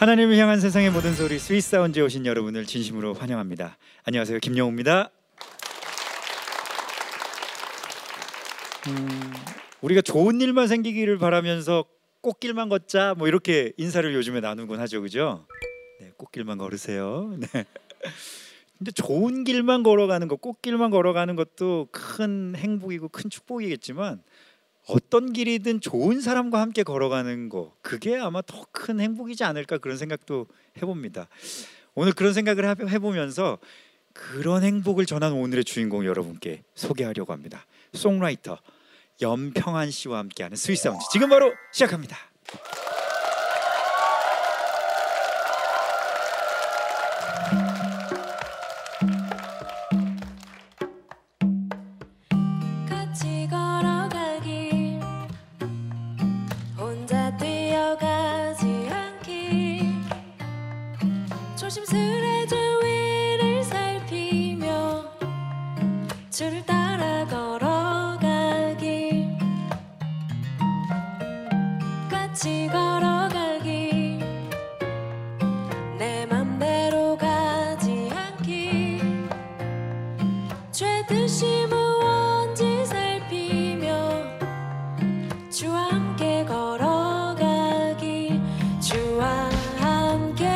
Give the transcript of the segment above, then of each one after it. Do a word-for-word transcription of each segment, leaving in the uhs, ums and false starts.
하나님을 향한 세상의 모든 소리 스윗 사운드에 오신 여러분을 진심으로 환영합니다. 안녕하세요, 김영우입니다. 음, 우리가 좋은 일만 생기기를 바라면서 꽃길만 걷자 뭐 이렇게 인사를 요즘에 나누곤 하죠, 그죠? 네, 꽃길만 걸으세요. 네. 근데 좋은 길만 걸어가는 것, 꽃길만 걸어가는 것도 큰 행복이고 큰 축복이겠지만 어떤 길이든 좋은 사람과 함께 걸어가는 거, 그게 아마 더 큰 행복이지 않을까, 그런 생각도 해봅니다. 오늘 그런 생각을 해보면서 그런 행복을 전하는 오늘의 주인공 여러분께 소개하려고 합니다. 송라이터 연평한 씨와 함께하는 스윗 사운드, 지금 바로 시작합니다. 같이 걸어가길, 혼자 뛰어가지 않길, 조심스레 주위를 살피며 줄을 따라 걸어가길, 같이 걸어가길, 내 맘대로 가지 않길, 죄듯이 무언지 살피며 주와 함께 걸어가길, 주와 함께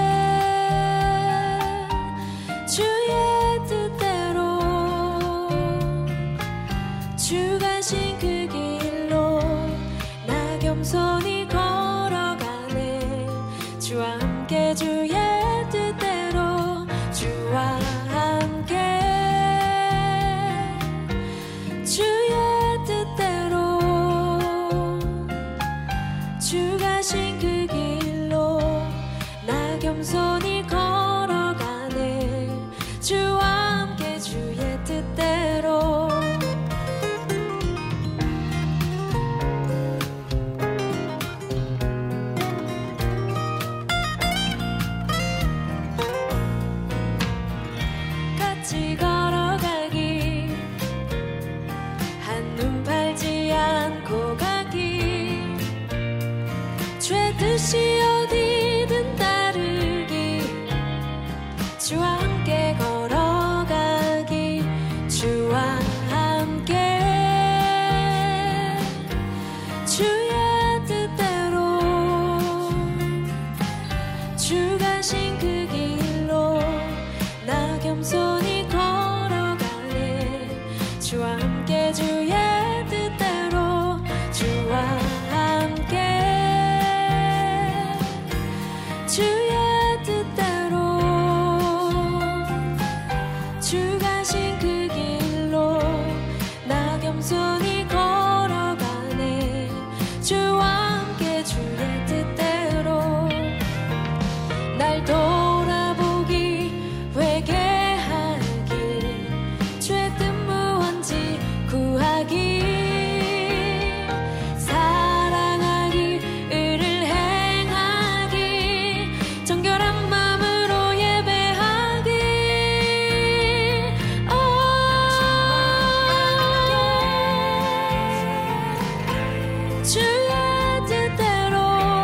주의 뜻대로 주 가신 그 길로 나 겸손히 걸어가네. 주와 함께 주의 뜻대로, 주와 함께 주의 뜻대로 주 가신 그 길로 나 겸손히 걸어가네. 주와 함께 주의 뜻대로. 같이 걸어가길, 한눈 팔지 않고 가길, 죄듯이 어디든 따르길, 주와 함께 걸어가길, 주와 함께 주의 뜻대로 주 가신 그 길로 나 겸손히 걸어가네. 주와 함께 주의 뜻대로, 주와 함께 주의 뜻대로 주 가신 그 길로 나 겸손히 걸어가네. 주와 함께 주의 뜻대로 날 돌아보기, 회개하기, 죄 뜻 무언지 구하기, 사랑하기, 의를 행하기, 정결한 마음으로 예배하기. 오, 주의 뜻대로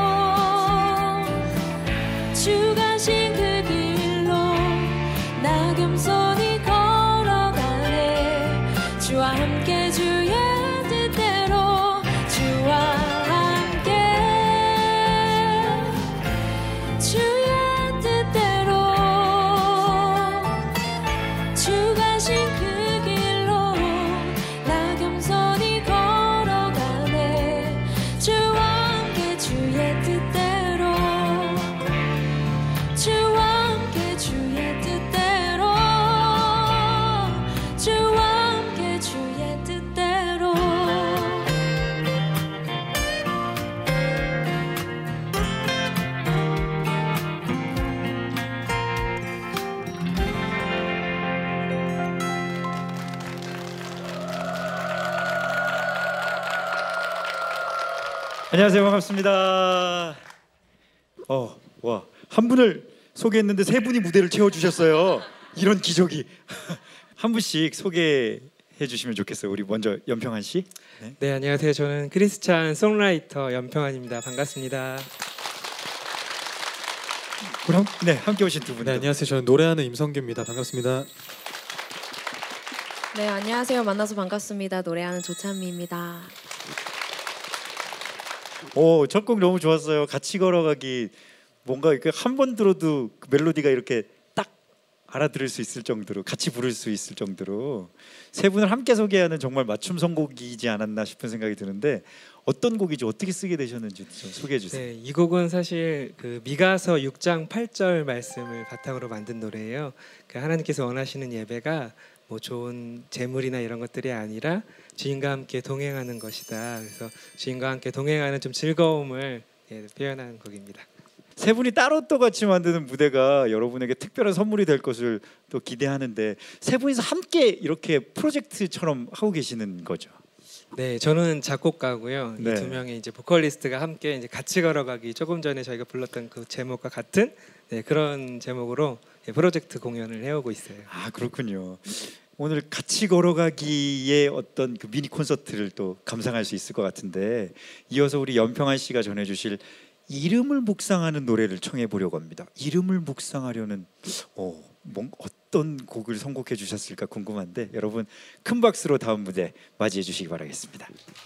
주 가신 그 길로 나 겸손히 걸어가네. 주와 함께 주의 뜻대로, 주와 함께 주의 뜻대로 주 가신 그 길로 나 겸손히 걸어가네. 주와 함께 주의 뜻대로, 주와 함께 주의 뜻대로, 주와 함께 주의 뜻대로. 안녕하세요, 반갑습니다. 어, 와, 한 분을 소개했는데 세 분이 무대를 채워주셨어요. 이런 기적이. 한 분씩 소개해 주시면 좋겠어요. 우리 먼저 연평한 씨. 네, 네, 안녕하세요. 저는 크리스찬 송라이터 연평한입니다. 반갑습니다. 그럼 네 함께 오신 두 분. 네, 안녕하세요. 저는 노래하는 임성규입니다. 반갑습니다. 네, 안녕하세요. 만나서 반갑습니다. 노래하는 조찬미입니다. 오, 첫 곡 너무 좋았어요. 같이 걸어가기. 뭔가 이렇게 한 번 들어도 그 멜로디가 이렇게 딱 알아들을 수 있을 정도로, 같이 부를 수 있을 정도로 세 분을 함께 소개하는 정말 맞춤 선곡이지 않았나 싶은 생각이 드는데, 어떤 곡이죠? 어떻게 쓰게 되셨는지 좀 소개해 주세요. 네, 이 곡은 사실 그 미가서 육 장 팔 절 말씀을 바탕으로 만든 노래예요. 그 하나님께서 원하시는 예배가 뭐 좋은 재물이나 이런 것들이 아니라 주인과 함께 동행하는 것이다. 그래서 주인과 함께 동행하는 좀 즐거움을 예, 표현하는 곡입니다. 세 분이 따로 또 같이 만드는 무대가 여러분에게 특별한 선물이 될 것을 또 기대하는데, 세 분이서 함께 이렇게 프로젝트처럼 하고 계시는 거죠? 네, 저는 작곡가고요. 네. 이 두 명의 이제 보컬리스트가 함께 이제 같이 걸어가기, 조금 전에 저희가 불렀던 그 제목과 같은 네, 그런 제목으로 예, 프로젝트 공연을 해오고 있어요. 아, 그렇군요. 오늘 같이 걸어가기의 어떤 그 미니 콘서트를 또 감상할 수 있을 것 같은데, 이어서 우리 연평한 씨가 전해주실 이름을 묵상하는 노래를 청해 보려고 합니다. 이름을 묵상하려는 어, 뭔, 어떤 곡을 선곡해 주셨을까 궁금한데, 여러분 큰 박수로 다음 무대 맞이해 주시기 바라겠습니다.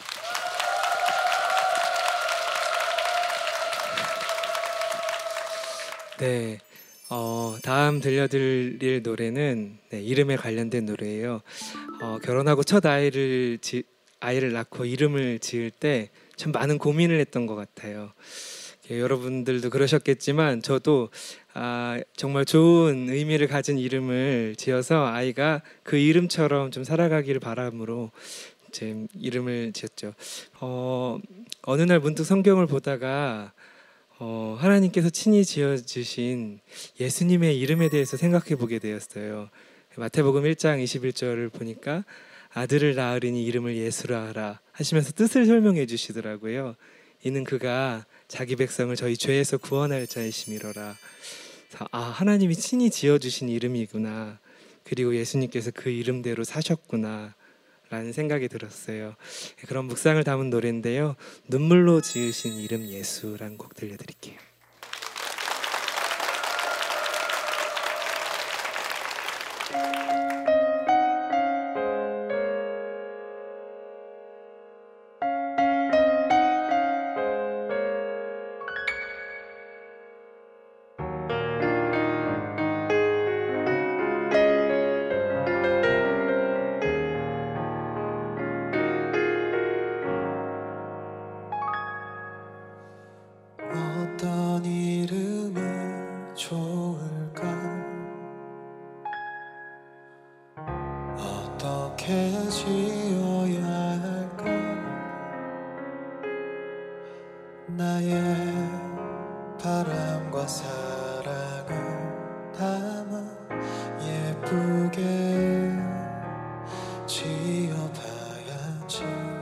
네, 어, 다음 들려드릴 노래는 네, 이름에 관련된 노래예요. 어, 결혼하고 첫 아이를 지, 아이를 낳고 이름을 지을 때 참 많은 고민을 했던 것 같아요. 예, 여러분들도 그러셨겠지만 저도 아, 정말 좋은 의미를 가진 이름을 지어서 아이가 그 이름처럼 좀 살아가기를 바람으로 제 이름을 지었죠. 어, 어느 날 문득 성경을 보다가 어, 하나님께서 친히 지어주신 예수님의 이름에 대해서 생각해 보게 되었어요. 마태복음 일 장 이십일 절을 보니까 아들을 낳으리니 이름을 예수라 하라 하시면서 뜻을 설명해 주시더라고요. 이는 그가 자기 백성을 저희 죄에서 구원할 자이심이로라. 아, 하나님이 친히 지어주신 이름이구나. 그리고 예수님께서 그 이름대로 사셨구나 라는 생각이 들었어요. 그런 묵상을 담은 노래인데요, 눈물로 지으신 이름 예수라는 곡 들려드릴게요. 어떤 이름이 좋을까? 어떻게 지어야 할까? 나의 바람과 사랑을 담아 예쁘게 지어봐야지.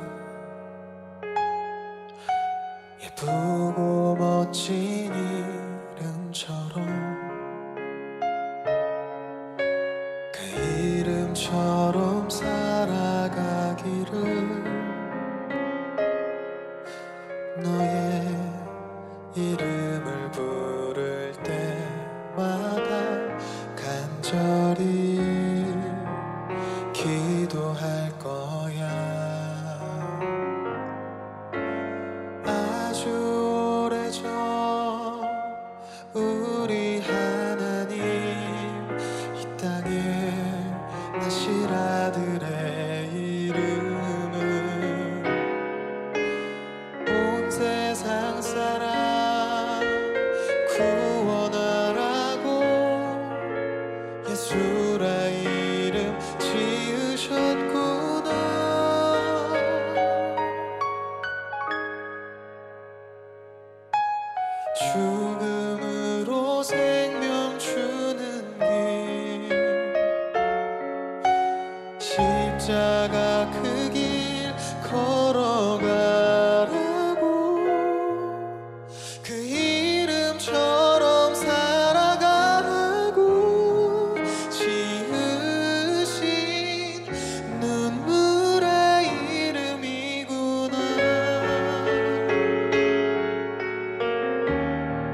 예쁘고 멋진 이름처럼, 그 이름처럼 살아가기를. 너의 이름을 부를 때마다 간절히 기도할 거야. 아주 오래전 우리 하나님 이 땅에 나실 아들의 이름을 온 세상 사람 구원하라고 예수라 이름 지으셨구나. 죽음으로 생명 주는 길, 십자가 그 길 걸어가라고. 그 이름처럼 살아가라고 지으신 눈물의 이름이구나.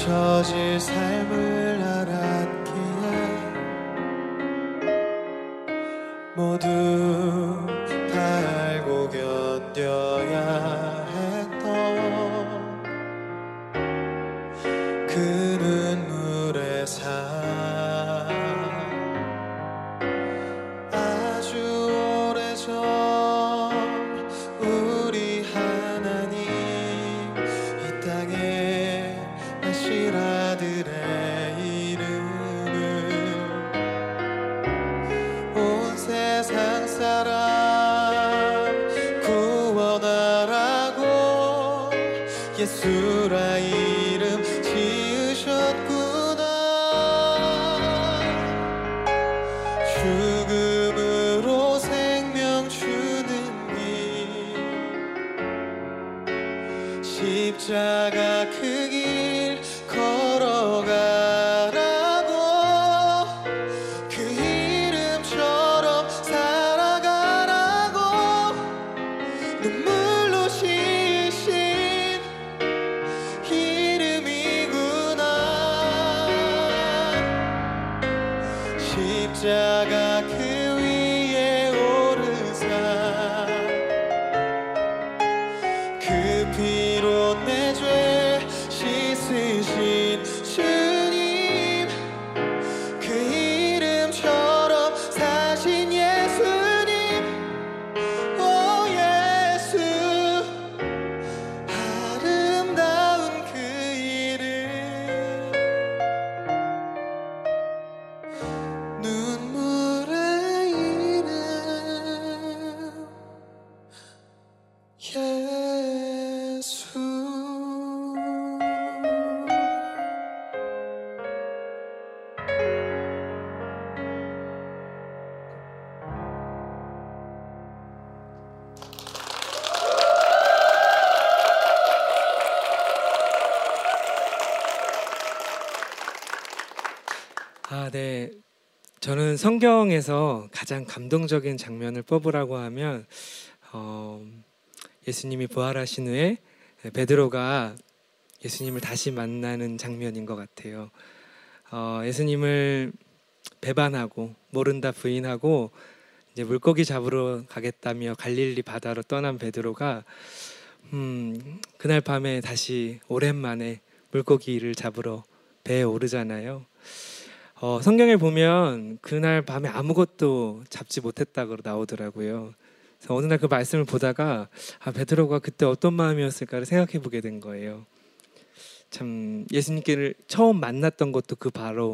멈춰질 삶을 알았기에 모두 다 알고 견뎌야 했던 그 눈물의 삶 아주 오래전 우리 하나님 이 땅에 하실 아들의 이름을 온 세상 사람 구원하라고 예수라 이름 지으셨구나. 죽음으로 생명 주는 길 십자가 그 길 걸어가라고 그 이름처럼 살아가라고 눈물로 지으신 이름이구나. 십자가 그 위에 오르사 그 피로 내 죄 씻으신 주님 그 이름처럼 사신 예수님 오 예수 아름다운 그 이름 눈물의 이름 예수. 아, 네. 저는 성경에서 가장 감동적인 장면을 뽑으라고 하면 어, 예수님이 부활하신 후에 베드로가 예수님을 다시 만나는 장면인 것 같아요. 어, 예수님을 배반하고 모른다 부인하고 이제 물고기 잡으러 가겠다며 갈릴리 바다로 떠난 베드로가 음, 그날 밤에 다시 오랜만에 물고기를 잡으러 배에 오르잖아요. 어, 성경에 보면 그날 밤에 아무것도 잡지 못했다고 나오더라고요. 그래서 어느 날 그 말씀을 보다가 아, 베드로가 그때 어떤 마음이었을까를 생각해 보게 된 거예요. 참 예수님께를 처음 만났던 것도 그 바로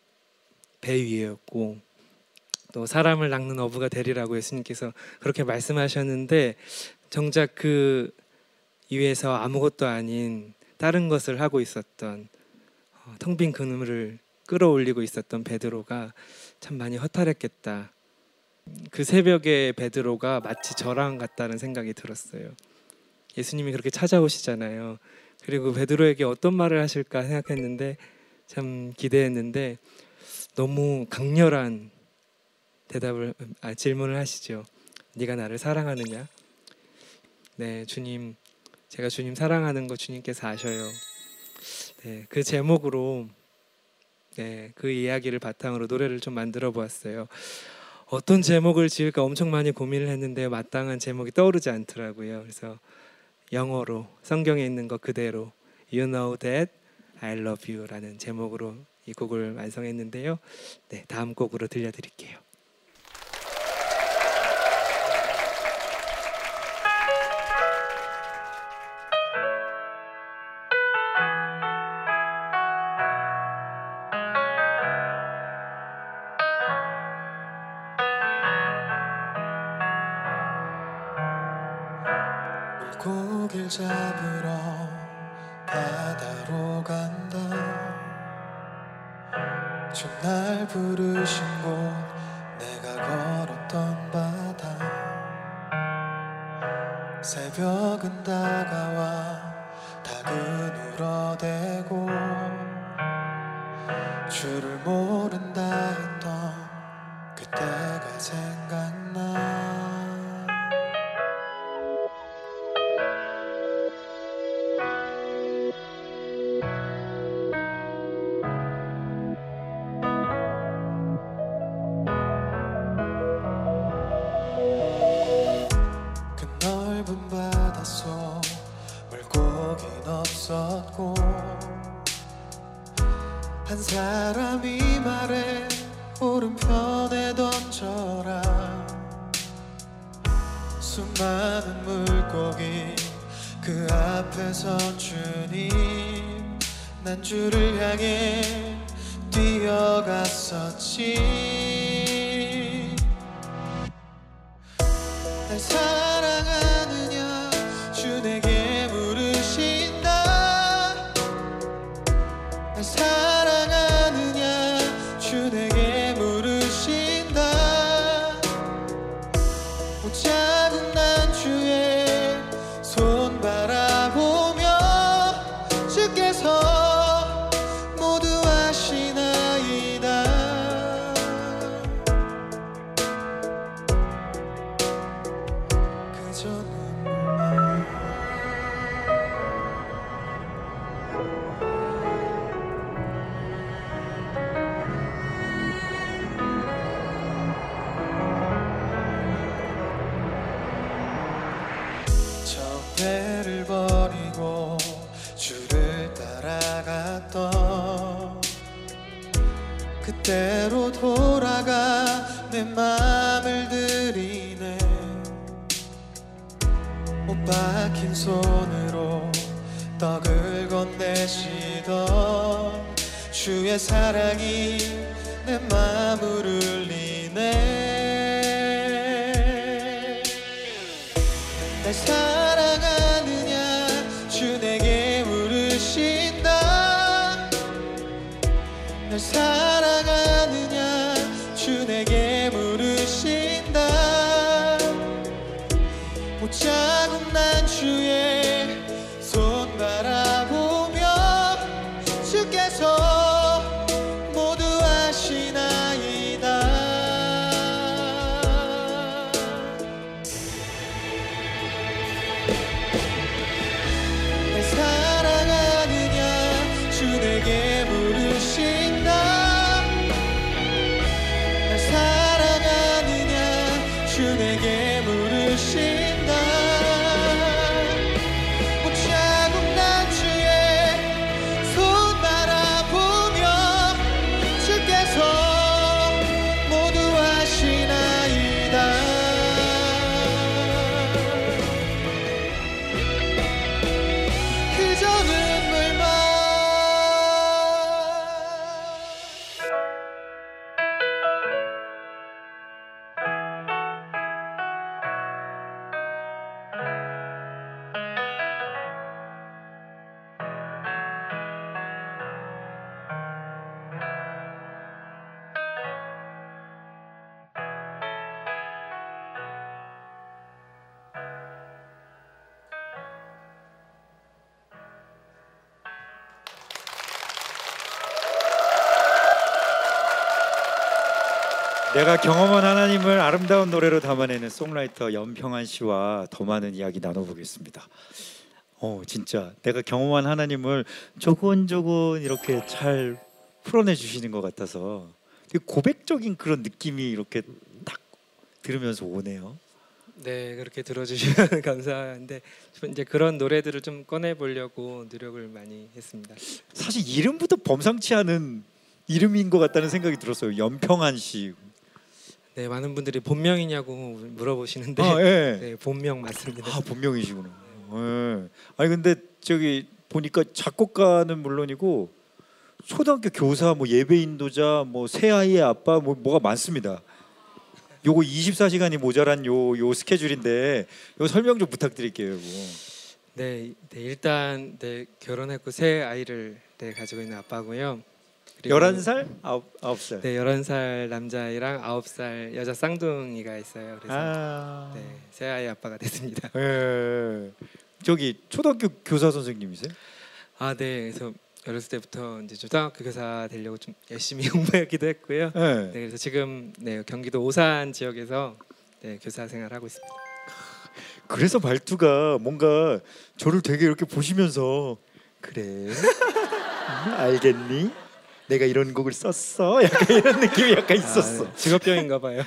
배 위에였고 또 사람을 낚는 어부가 되리라고 예수님께서 그렇게 말씀하셨는데 정작 그 위에서 아무것도 아닌 다른 것을 하고 있었던 어, 텅 빈 그물을 끌어올리고 있었던 베드로가 참 많이 허탈했겠다. 그 새벽에 베드로가 마치 저랑 같다는 생각이 들었어요. 예수님이 그렇게 찾아오시잖아요. 그리고 베드로에게 어떤 말을 하실까 생각했는데 참 기대했는데 너무 강렬한 대답을 아, 질문을 하시죠. 네가 나를 사랑하느냐? 네, 주님, 제가 주님 사랑하는 거 주님께서 아셔요. 네, 그 제목으로 네, 그 이야기를 바탕으로 노래를 좀 만들어 보았어요. 어떤 제목을 지을까 엄청 많이 고민을 했는데 마땅한 제목이 떠오르지 않더라고요. 그래서 영어로 성경에 있는 것 그대로 You know that I love you라는 제목으로 이 곡을 완성했는데요. 네, 다음 곡으로 들려드릴게요. 물고기를 잡으러 바다로 간다. 주 날 부르신 곳 내가 걸었던 바다. 새벽은 다가와 닭은 울어대고 주를 모른다 했던 그때가 생각나. 한 사람이 말해 오른편에 던져라. 수많은 물고기 그 앞에 선 주님, 난 주를 향해 뛰어갔었지. 날 사랑하느냐 주 내게 물으신다. 날 사랑하느냐 주 내게 물으신다. 자국 난 주의 손 바라보며 주께서 모두 아시나이다. 그저 눈물만 배를 버리고 주를 따라갔던 그때로 돌아가 내 맘을 들이네. 못 박힌 손으로 떡을 건네시던 주의 사랑이 내 맘을 울리네. 날 사랑하느냐 주 내게 물으신다. 날 사랑하느냐 주 내게 물으신다. 못 자국 난 주의 손 바라보며 주께서 모두 아시나이다. 사랑하느냐 주 내게 물으신다. 날 사랑하느냐 주 내게 물으신다. 못 자국 난 주의 손 바라보며 주께서 모두 아시나이다. 그저 눈물만 내가 경험한 하나님을 아름다운 노래로 담아내는 송라이터 연평한 씨와 더 많은 이야기 나눠보겠습니다. 어, 진짜 내가 경험한 하나님을 조곤조곤 이렇게 잘 풀어내 주시는 것 같아서 되게 고백적인 그런 느낌이 이렇게 딱 들으면서 오네요. 네, 그렇게 들어주시면 감사한데 이제 그런 노래들을 좀 꺼내 보려고 노력을 많이 했습니다. 사실 이름부터 범상치 않은 이름인 것 같다는 생각이 들었어요. 연평한 씨. 네, 많은 분들이 본명이냐고 물어보시는데 아, 예. 네, 본명 맞습니다. 아, 본명이시구나. 예. 아니 근데 저기 보니까 작곡가는 물론이고 초등학교 교사, 뭐 예배 인도자, 뭐 새아이의 아빠, 뭐 뭐가 많습니다. 요거 이십사 시간이 모자란 요 요 스케줄인데 요 설명 좀 부탁드릴게요. 요거. 네, 네, 일단 네, 결혼했고 새 아이를 네, 가지고 있는 아빠고요. 그리고 열한 살? 아홉, 아홉 살. 네, 열한 살 남자아이랑 아홉 살 여자 쌍둥이가 있어요. 그래서 아. 네, 새 아이 아빠가 됐습니다. 예. 저기 초등학교 교사 선생님이세요? 아, 네. 그래서 어렸을 때부터 이제 초등학교 교사 되려고 좀 열심히 공부하기도 했고요. 예. 네, 그래서 지금 네, 경기도 오산 지역에서 네, 교사 생활하고 있습니다. 그래서 발투가 뭔가 저를 되게 이렇게 보시면서 그래. 음, 알겠니? 내가 이런 곡을 썼어. 약간 이런 느낌이 약간 있었어. 아, 네. 직업병인가 봐요.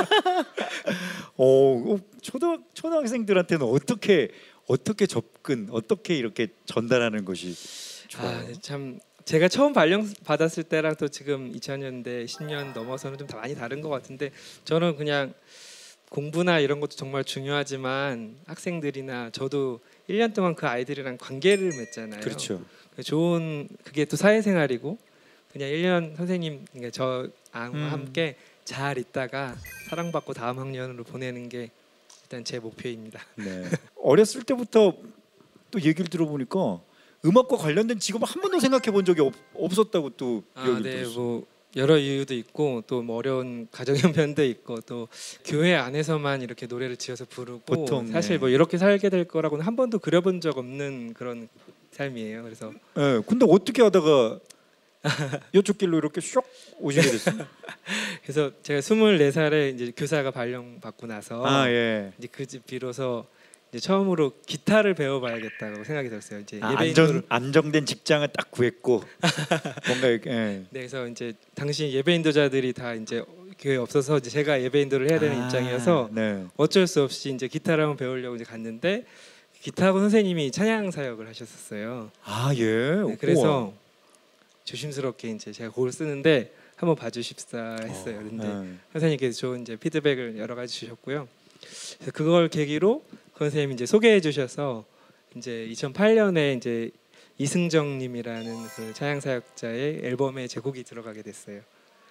어, 초등 초등학생들한테는 어떻게 어떻게 접근, 어떻게 이렇게 전달하는 것이 좋아요. 아, 참 제가 처음 발령 받았을 때랑 또 지금 이천 년대 십 년 넘어서는 좀 다 많이 다른 것 같은데 저는 그냥 공부나 이런 것도 정말 중요하지만 학생들이나 저도 일 년 동안 그 아이들이랑 관계를 맺잖아요. 그렇죠. 좋은 그게 또 사회생활이고 그냥 일 년 선생님 그러니까 저와 음. 함께 잘 있다가 사랑받고 다음 학년으로 보내는 게 일단 제 목표입니다. 네. 어렸을 때부터 또 얘기를 들어보니까 음악과 관련된 직업 한 번도 생각해 본 적이 없, 없었다고 또 아, 이야기를 네, 들었어요. 뭐 여러 이유도 있고 또 뭐 어려운 가정 형편도 있고 또 교회 안에서만 이렇게 노래를 지어서 부르고 보통, 사실 네. 뭐 이렇게 살게 될 거라고는 한 번도 그려본 적 없는 그런 삶이에요. 그래서 네, 근데 어떻게 하다가 이쪽 길로 이렇게 슉 오시게 됐어요? 그래서 제가 스물네 살에 이제 교사가 발령 받고 나서 아 예. 이제 그 집 비로소 이제 처음으로 기타를 배워봐야겠다고 생각이 들었어요. 이제 아, 예배인도를 안정 안정된 직장을 딱 구했고 뭔가 이렇게. 예. 네, 그래서 이제 당시 예배인도자들이 다 이제 교회 없어서 이제 제가 예배인도를 해야 되는 아, 입장이어서 네. 어쩔 수 없이 이제 기타를 한번 배우려고 이제 갔는데 기타학원 선생님이 찬양 사역을 하셨었어요. 아 예. 네, 그래서 조심스럽게 이제 제가 곡을 쓰는데 한번 봐주십사 했어요. 근데 네. 선생님께서 좋은 이제 피드백을 여러 가지 주셨고요. 그래서 그걸 계기로 그 선생님이 이제 소개해 주셔서 이제 이천팔 년에 이제 이승정님이라는 그 찬양 사역자의 앨범에 제 곡이 들어가게 됐어요.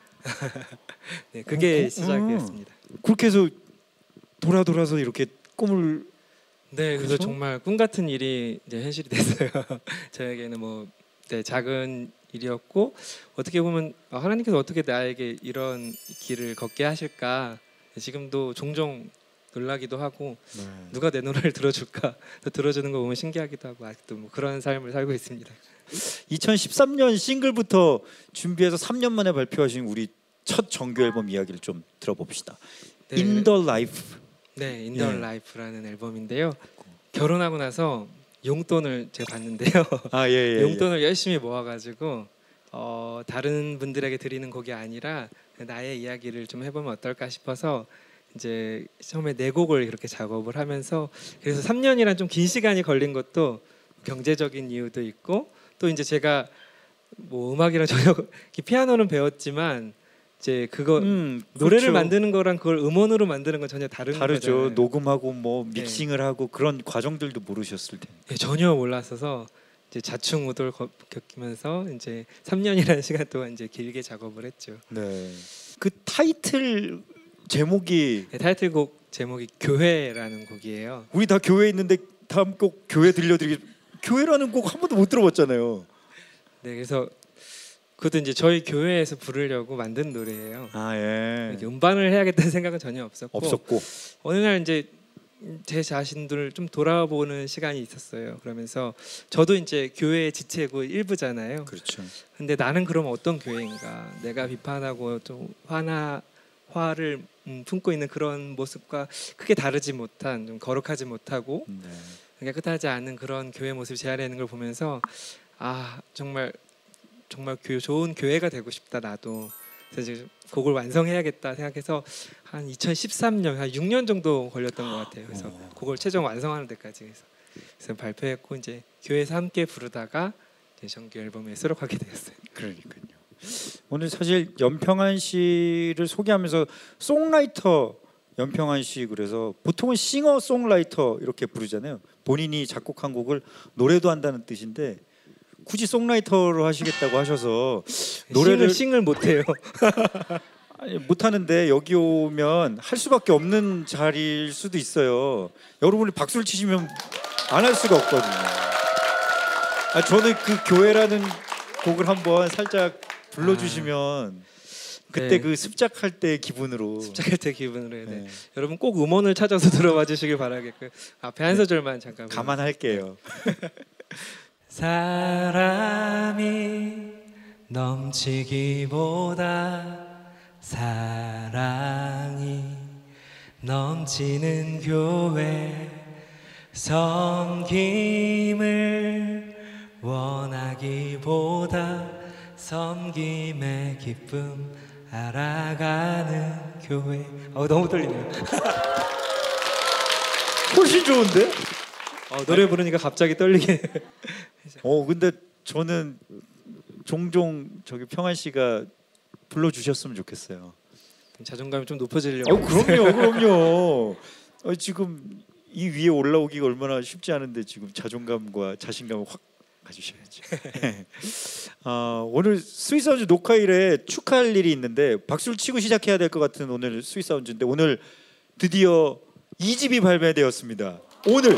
네, 그게 어, 그, 시작이었습니다. 그렇게 해서 돌아 돌아서 이렇게 꿈을 네, 그래서 그렇죠? 정말 꿈 같은 일이 이제 현실이 됐어요. 저에게는 뭐 네, 작은 일이었고 어떻게 보면 하나님께서 어떻게 나에게 이런 길을 걷게 하실까 지금도 종종 놀라기도 하고 네. 누가 내 노래를 들어줄까 또 들어주는 거 보면 신기하기도 하고 아직도 뭐 그런 삶을 살고 있습니다. 이천십삼 년 싱글부터 준비해서 삼 년 만에 발표하신 우리 첫 정규 앨범 이야기를 좀 들어봅시다. 네, In the Life. 네, In the 예. Life라는 앨범인데요. 결혼하고 나서 용돈을 제가 받는데요. 아 예, 예, 용돈을 열심히 모아가지고 어, 다른 분들에게 드리는 곡이 아니라 나의 이야기를 좀 해보면 어떨까 싶어서 이제 처음에 네 곡을 이렇게 작업을 하면서 그래서 삼 년이란 좀 긴 시간이 걸린 것도 경제적인 이유도 있고 또 이제 제가 뭐 음악이랑 전혀 피아노는 배웠지만 이제 그거 음, 노래를 그렇죠. 만드는 거랑 그걸 음원으로 만드는 건 전혀 다른 다르죠. 거잖아요. 녹음하고 뭐 네. 믹싱을 하고 그런 과정들도 모르셨을 텐데. 네, 전혀 몰랐어서 이제 자충우돌 거- 겪으면서 이제 삼 년이라는 시간 동안 이제 길게 작업을 했죠. 네. 그 타이틀 제목이 네, 타이틀곡 제목이 교회라는 곡이에요. 우리 다 교회에 있는데 다음 곡 교회 들려드리기 교회라는 곡 한 번도 못 들어봤잖아요. 네, 그래서 그것도 이제 저희 교회에서 부르려고 만든 노래예요. 아 예. 이렇게 음반을 해야겠다는 생각은 전혀 없었고 없었고. 어느 날 이제 제 자신들을 좀 돌아보는 시간이 있었어요. 그러면서 저도 이제 교회의 지체고 일부잖아요. 그렇죠. 근데 나는 그럼 어떤 교회인가? 내가 비판하고 좀 화나 화를 음, 품고 있는 그런 모습과 크게 다르지 못한 좀 거룩하지 못하고 네. 깨끗하지 않은 그런 교회 모습을 제안하는 걸 보면서 아 정말 정말 교, 좋은 교회가 되고 싶다 나도. 그래서 이제 곡을 완성해야겠다 생각해서 한 이천십삼 년 한 육 년 정도 걸렸던 것 같아요. 그래서 어. 곡을 최종 완성하는 데까지 해서 그래서 발표했고 이제 교회에서 함께 부르다가 이제 정규 앨범에 수록하게 되었어요. 그러니까요. 오늘 사실 연평한 씨를 소개하면서 송라이터 연평한 씨 그래서 보통은 싱어 송라이터 이렇게 부르잖아요. 본인이 작곡한 곡을 노래도 한다는 뜻인데 굳이 송라이터로 하시겠다고 하셔서 노래를 싱을, 싱을 못해요. 아니, 못하는데 여기 오면 할 수밖에 없는 자리일 수도 있어요. 여러분이 박수를 치시면 안 할 수가 없거든요. 아, 저는 그 교회라는 곡을 한번 살짝 불러주시면 그때 네. 그 습작할 때 기분으로 습작할 때 기분으로 해야 돼. 네. 여러분 꼭 음원을 찾아서 들어봐 주시길 바라겠고요. 앞에 한 소절만 잠깐. 감안할게요. 사람이 넘치기보다 사랑이 넘치는 교회 섬김을 원하기보다 섬김의 기쁨 알아가는 교회. 어, 너무 떨리네요. 훨씬 좋은데? 어, 노래 부르니까 갑자기 떨리게. 어 근데 저는 종종 저기 평한 씨가 불러주셨으면 좋겠어요. 자존감이 좀 높아지려고. 어, 그럼요, 그럼요. 어, 지금 이 위에 올라오기가 얼마나 쉽지 않은데 지금 자존감과 자신감을 확 가지셔야죠. 아, 오늘 스윗사운즈 녹화일에 축하할 일이 있는데 박수를 치고 시작해야 될 것 같은 오늘 스윗사운즈인데 오늘 드디어 이 집이 발매되었습니다. 오늘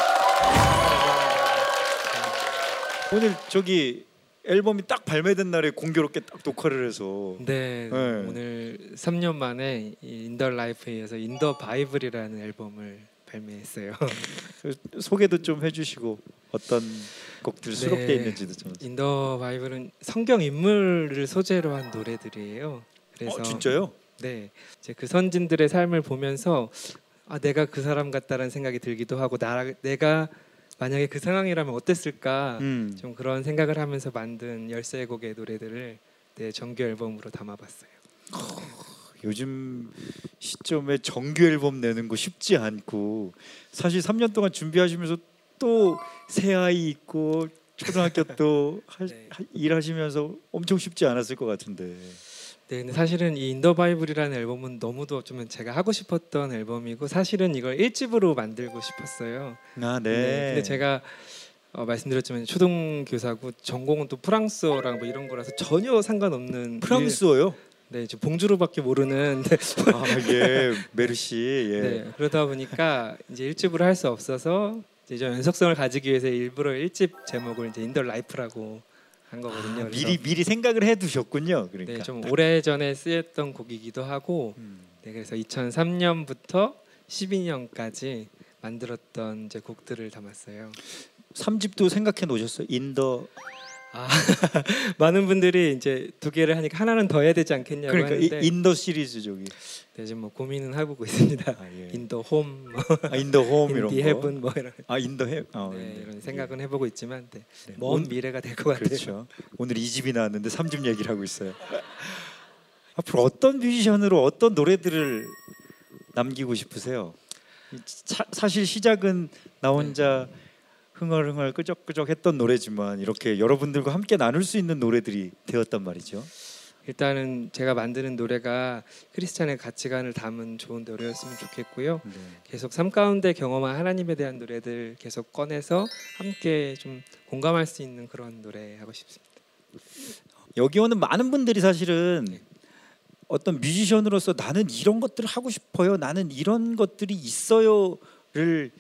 오늘 저기 앨범이 딱 발매된 날에 공교롭게 딱 녹화를 해서 네, 네. 오늘 삼 년 만에 인더 라이프에서 인더 바이블이라는 앨범을 발매했어요. 소개도 좀 해주시고 어떤 곡들 수록되어 네. 있는지도 좀. 인더 바이블은 성경 인물을 소재로 한 노래들이에요. 그래서 어, 진짜요? 네, 이제 그 선진들의 삶을 보면서 아 내가 그 사람 같다라는 생각이 들기도 하고 나 내가 만약에 그 상황이라면 어땠을까 음. 좀 그런 생각을 하면서 만든 열세 곡의 노래들을 네, 정규 앨범으로 담아봤어요. 요즘 시점에 정규 앨범 내는 거 쉽지 않고 사실 삼 년 동안 준비하시면서 또 새 아이 있고 초등학교 또 하, 네. 하, 일하시면서 엄청 쉽지 않았을 것 같은데. 네, 근데 사실은 이 인더 바이블이라는 앨범은 너무도 어쩌면 제가 하고 싶었던 앨범이고 사실은 이걸 일 집으로 만들고 싶었어요. 아, 네. 네, 근데 제가 어, 말씀드렸지만 초등 교사고 전공은 또 프랑스어랑 뭐 이런 거라서 전혀 상관없는 프랑스어요? 일, 네, 지금 봉주르밖에 모르는 네, 아, 예. 메르시. 예. 네, 그러다 보니까 이제 일 집으로 할 수 없어서 이제 좀 연속성을 가지기 위해서 일부러 일 집 제목을 이제 인더 라이프라고 한 거거든요. 아, 그래서 미리 미리 생각을 해두셨군요. 그러니까. 네, 좀 오래 전에 쓰였던 곡이기도 하고 음. 네, 그래서 이천삼 년부터 십이 년까지 만들었던 이제 곡들을 담았어요. 삼 집도 생각해 놓으셨어요? 인더. 아, 많은 분들이 이제 두 개를 하니까 하나는 더 해야 되지 않겠냐고 그러니까 하는데 이, 인더 시리즈 저기. 네, 지금 뭐 고민은 해보고 있습니다. 아, 예. 인더 홈, 뭐, 아, 인더 홈 이런 인디 거. 헤븐 뭐 이런 아, 인더 해. 어, 네, 인더. 이런 생각은 해보고 있지만 네, 네. 먼 온- 미래가 될 것 같아요. 그렇죠. 오늘 이 집이 나왔는데 삼 집 얘기를 하고 있어요. 앞으로 어떤 뮤지션으로 어떤 노래들을 남기고 싶으세요? 이 차, 사실 시작은 나 혼자 흥얼흥얼 끄적끄적했던 노래지만 이렇게 여러분들과 함께 나눌 수 있는 노래들이 되었단 말이죠. 일단은 제가 만드는 노래가 크리스찬의 가치관을 담은 좋은 노래였으면 좋겠고요. 네. 계속 삶 가운데 경험한 하나님에 대한 노래들 계속 꺼내서 함께 좀 공감할 수 있는 그런 노래 하고 싶습니다. 여기 오는 많은 분들이 사실은 네. 어떤 뮤지션으로서 나는 이런 것들을 하고 싶어요. 나는 이런 것들이 있어요를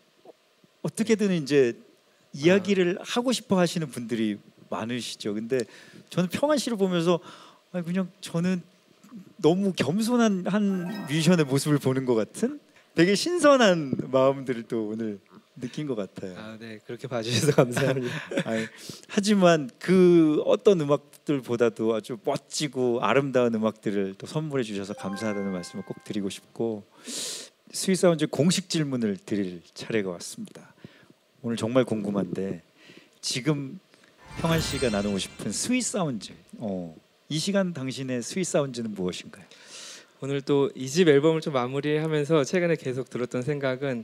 어떻게든 이제 이야기를 하고 싶어 하시는 분들이 많으시죠. 근데 저는 평한 씨를 보면서 아니 그냥 저는 너무 겸손한 한 뮤지션의 모습을 보는 것 같은 되게 신선한 마음들을 또 오늘 느낀 것 같아요. 아, 네, 그렇게 봐주셔서 감사합니다. 아니, 하지만 그 어떤 음악들보다도 아주 멋지고 아름다운 음악들을 또 선물해 주셔서 감사하다는 말씀을 꼭 드리고 싶고 스윗사운즈 공식 질문을 드릴 차례가 왔습니다. 오늘 정말 궁금한데 지금 평한 씨가 나누고 싶은 스윗사운즈 어, 이 시간 당신의 스윗사운즈는 무엇인가요? 오늘 또 이 집 앨범을 좀 마무리하면서 최근에 계속 들었던 생각은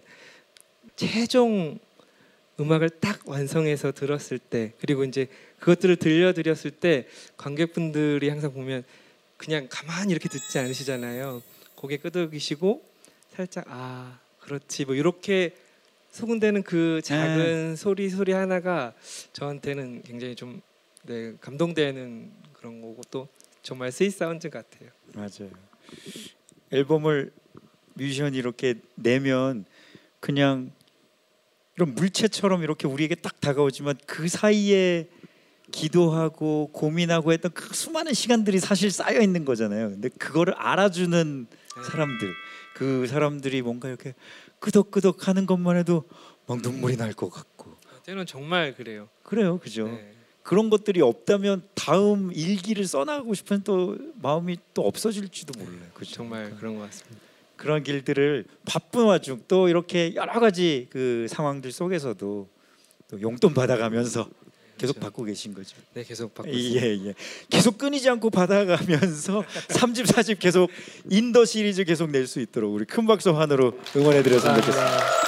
최종 음악을 딱 완성해서 들었을 때 그리고 이제 그것들을 들려드렸을 때 관객분들이 항상 보면 그냥 가만히 이렇게 듣지 않으시잖아요. 고개 끄덕이시고 살짝 아 그렇지 뭐 이렇게 소근대는 그 작은 소리 소리 하나가 저한테는 굉장히 좀 네, 감동되는 그런 거고 또 정말 스윗 사운드 같아요. 맞아요. 앨범을 뮤지션이 이렇게 내면 그냥 이런 물체처럼 이렇게 우리에게 딱 다가오지만 그 사이에 기도하고 고민하고 했던 그 수많은 시간들이 사실 쌓여 있는 거잖아요. 근데 그거를 알아주는 사람들, 그 사람들이 뭔가 이렇게 끄덕끄덕 하는 것만 해도 막 눈물이 날 것 같고. 때는 정말 그래요. 그래요, 그죠? 네. 그런 것들이 없다면 다음 일기를 써나가고 싶은 또 마음이 또 없어질지도 몰라요. 그죠? 정말 그런 것 같습니다. 그런 길들을 바쁜 와중 또 이렇게 여러 가지 그 상황들 속에서도 또 용돈 받아가면서 계속 그렇죠. 받고 계신 거죠. 네, 계속 받고 있습니다. 예, 예. 계속 끊이지 않고 받아가면서 삼 집, 사 집 계속 인더 시리즈 계속 낼 수 있도록 우리 큰 박수 환호로 응원해 드렸으면 좋겠습니다.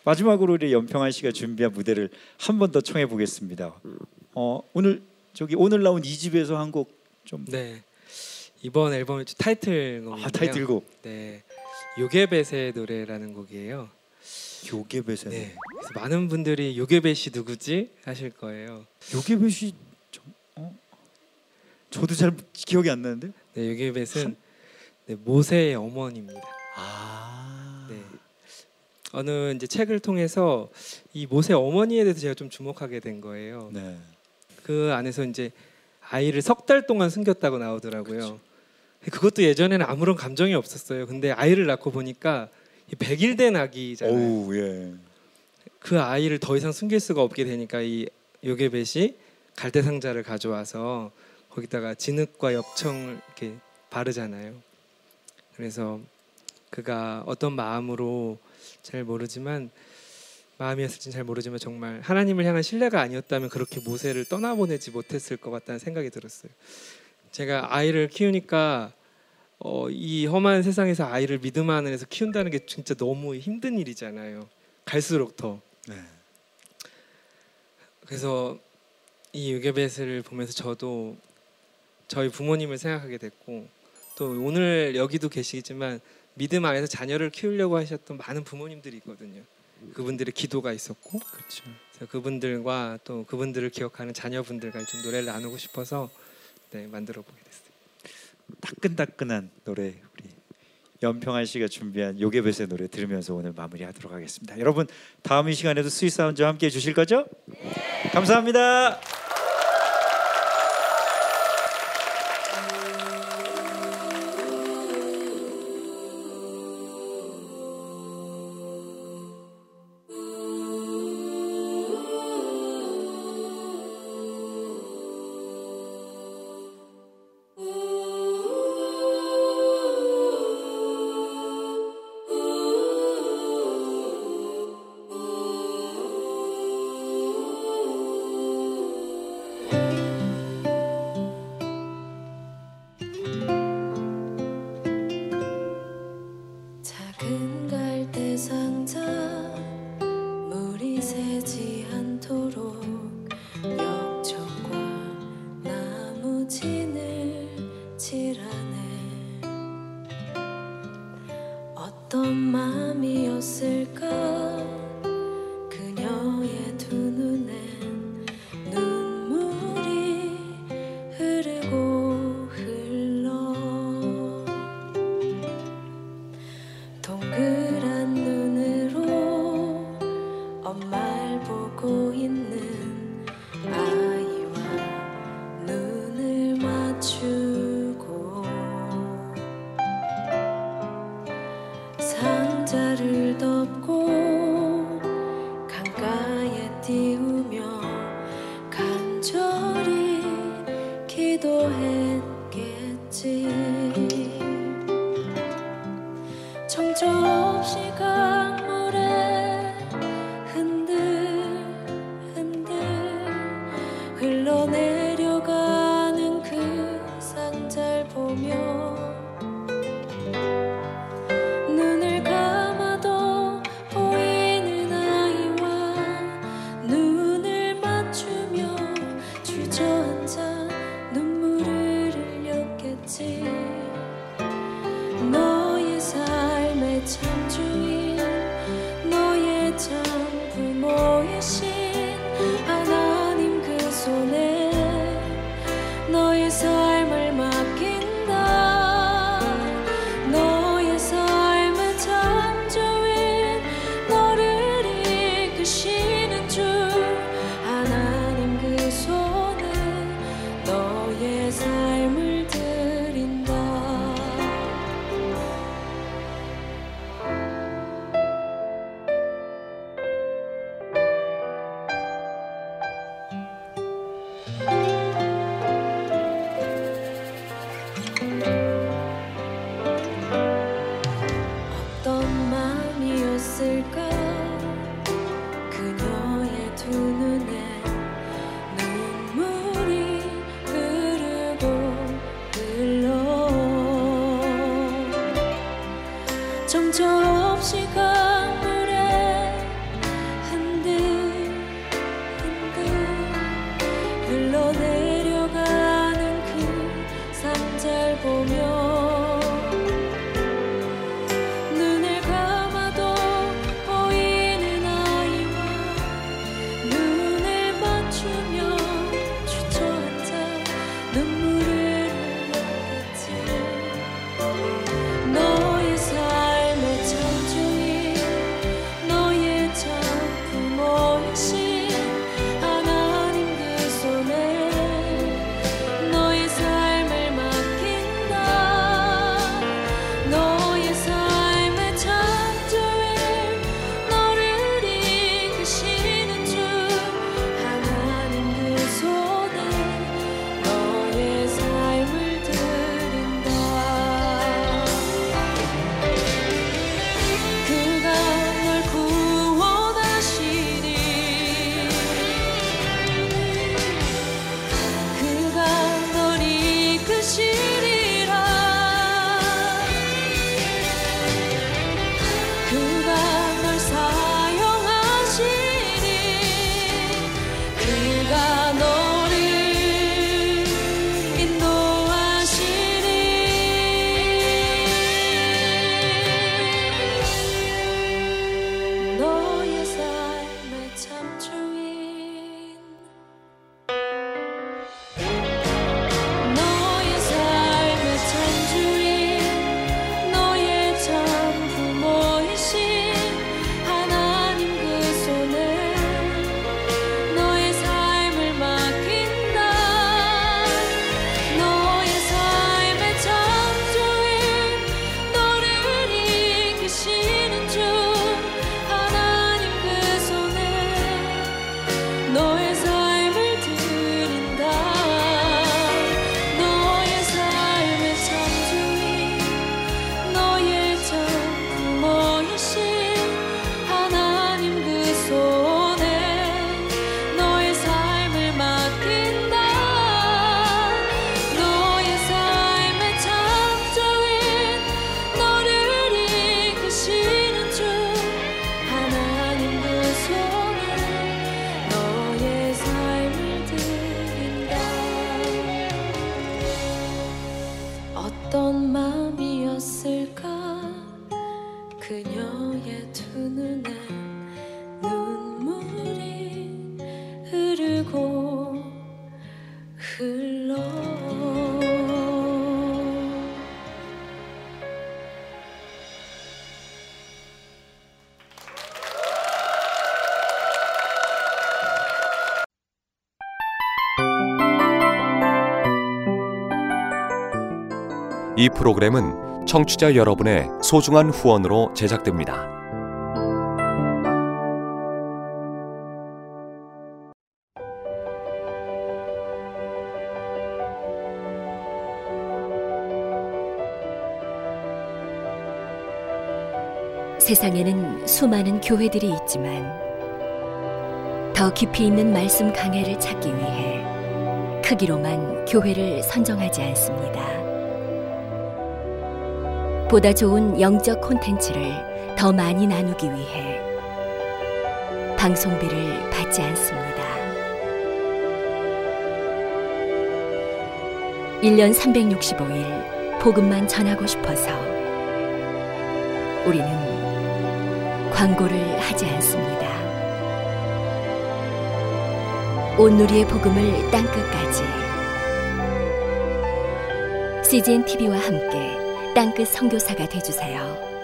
마지막으로 우리 연평한 씨가 준비한 무대를 한 번 더 청해 보겠습니다. 어, 오늘 저기 오늘 나온 이 집에서 한 곡 좀 네. 이번 앨범의 타이틀곡인데요. 아, 타이틀곡 네. 요게벳의 노래라는 곡이에요. 요게벳의 네. 그래서 많은 분들이 요게벳이 누구지 하실 거예요. 요게벳이 좀, 어? 저도 잘 기억이 안 나는데. 네, 요게벳은 네, 모세의 어머니입니다. 아. 네. 어느 이제 책을 통해서 이 모세 어머니에 대해서 제가 좀 주목하게 된 거예요. 네. 그 안에서 이제 아이를 석 달 동안 숨겼다고 나오더라고요. 그쵸. 그것도 예전에는 아무런 감정이 없었어요. 근데 아이를 낳고 보니까 백 일 된 아기잖아요. 오우, 예. 그 아이를 더 이상 숨길 수가 없게 되니까 이 요게벳이 갈대 상자를 가져와서 거기다가 진흙과 엽청을 이렇게 바르잖아요. 그래서 그가 어떤 마음으로 잘 모르지만 마음이었을지는 잘 모르지만 정말 하나님을 향한 신뢰가 아니었다면 그렇게 모세를 떠나보내지 못했을 것 같다는 생각이 들었어요. 제가 아이를 키우니까 어, 이 험한 세상에서 아이를 믿음 안에서 키운다는 게 진짜 너무 힘든 일이잖아요. 갈수록 더. 네. 그래서 이 요게벳을 보면서 저도 저희 부모님을 생각하게 됐고 또 오늘 여기도 계시지만 믿음 안에서 자녀를 키우려고 하셨던 많은 부모님들이 있거든요. 그분들의 기도가 있었고 그렇죠. 그래서 그분들과 또 그분들을 기억하는 자녀분들과 좀 노래를 나누고 싶어서 네, 만들어 보게 됐어요. 따끈따끈한 노래 우리 연평한 씨가 준비한 요게벳의 노래 들으면서 오늘 마무리하도록 하겠습니다. 여러분 다음 이 시간에도 스윗 사운드와 함께 해주실 거죠? 네. 감사합니다. 작은 갈대 상자 물이 새지 않도록 엽청과 나무 진을 칠하네. 어떤 마음이었을까 그녀의 두 눈엔 눈물이 흐르고 흘러 동그란 눈으로 엄마를 보고 있는 아이와 눈을 맞추고 상자를 덮고 모이신 하나님 그 손에 너의 삶을 맡긴다. 너의 삶의 창조에 너를 이끄시는 주 하나님 그 손에 너의 삶을 드린다. 그가 널 구원하시니 그가 널 이끄시리라. 그가 널 사용하시니 그가 너를 인도하시니 너의 삶의 참주인 너의 삶의 참주인 너의 참 부모이신 하나님 그 손에 너의 삶을 맡긴다. 너의 삶의 창조인 너를 이끄시는 주 하나님 그 손에 너의 삶을 드린다. 너의 삶의 창조인 너의 참 부모이신 하나님 그 손에 너의 삶을 맡긴다. 너의 삶의 창조인 너를 이끄시는 주 하나님 그 손에 너의 삶을 드린다. 어떤 마음이었을까 그녀의 두 눈에 눈물이 흐르고 흘러 이 프로그램은 청취자 여러분의 소중한 후원으로 제작됩니다. 세상에는 수많은 교회들이 있지만 더 깊이 있는 말씀 강해를 찾기 위해 크기로만 교회를 선정하지 않습니다. 보다 좋은 영적 콘텐츠를 더 많이 나누기 위해 방송비를 받지 않습니다. 일 년 삼백육십오 일 복음만 전하고 싶어서 우리는 광고를 하지 않습니다. 온누리의 복음을 땅끝까지 씨지엔 티비와 함께 땅끝 선교사가 되어주세요.